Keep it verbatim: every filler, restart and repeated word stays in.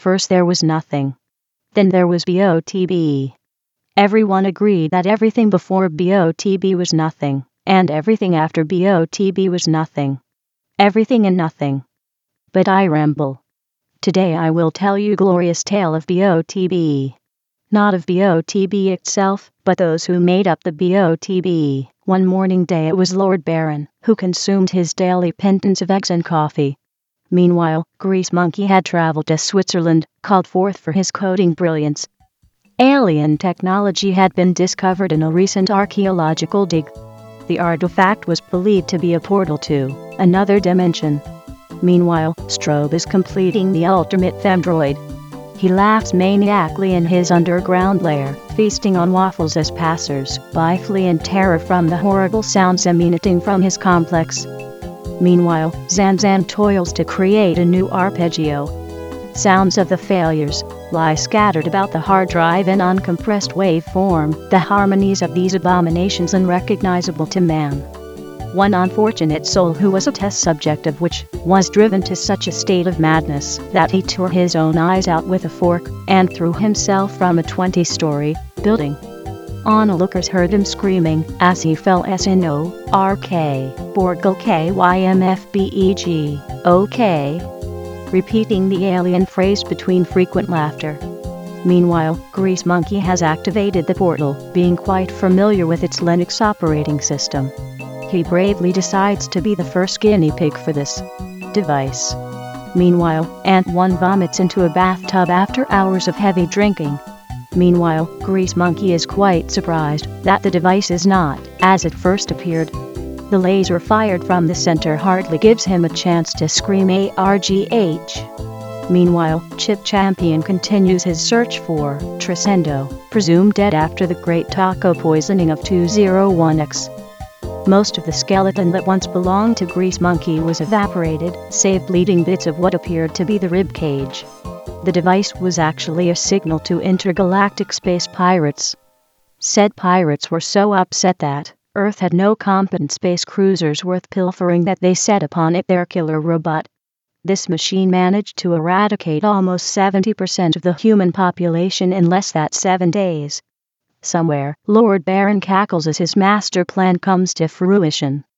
first there was nothing. Then there was B O T B. Everyone agreed that everything before B O T B was nothing, and everything after B O T B was nothing. Everything and nothing. But I ramble. Today I will tell you glorious tale of B O T B. Not of B O T B itself, but those who made up the B O T B. One morning day it was Lord Baron, who consumed his daily penance of eggs and coffee. Meanwhile, Grease Monkey had traveled to Switzerland, called forth for his coding brilliance. Alien technology had been discovered in a recent archaeological dig. The artifact was believed to be a portal to another dimension. Meanwhile, Strobe is completing the ultimate femdroid. He laughs maniacally in his underground lair, feasting on waffles as passers-by flee in terror from the horrible sounds emanating from his complex. Meanwhile, Zanzan toils to create a new arpeggio. Sounds of the failures lie scattered about the hard drive in uncompressed waveform, the harmonies of these abominations unrecognizable to man. One unfortunate soul who was a test subject of which was driven to such a state of madness that he tore his own eyes out with a fork and threw himself from a twenty-story building. Onlookers heard him screaming as he fell S N O R K, Borgle K Y M F B E G, OK, repeating the alien phrase between frequent laughter. Meanwhile, Grease Monkey has activated the portal, being quite familiar with its Linux operating system. He bravely decides to be the first guinea pig for this device. Meanwhile, Ant one vomits into a bathtub after hours of heavy drinking. Meanwhile, Grease Monkey is quite surprised that the device is not as it first appeared. The laser fired from the center hardly gives him a chance to scream A R G H. Meanwhile, Chip Champion continues his search for Tresendo, presumed dead after the Great Taco poisoning of two oh one X. Most of the skeleton that once belonged to Grease Monkey was evaporated, save bleeding bits of what appeared to be the rib cage. The device was actually a signal to intergalactic space pirates. Said pirates were so upset that Earth had no competent space cruisers worth pilfering that they set upon it their killer robot. This machine managed to eradicate almost seventy percent of the human population in less than seven days. Somewhere, Lord Baron cackles as his master plan comes to fruition.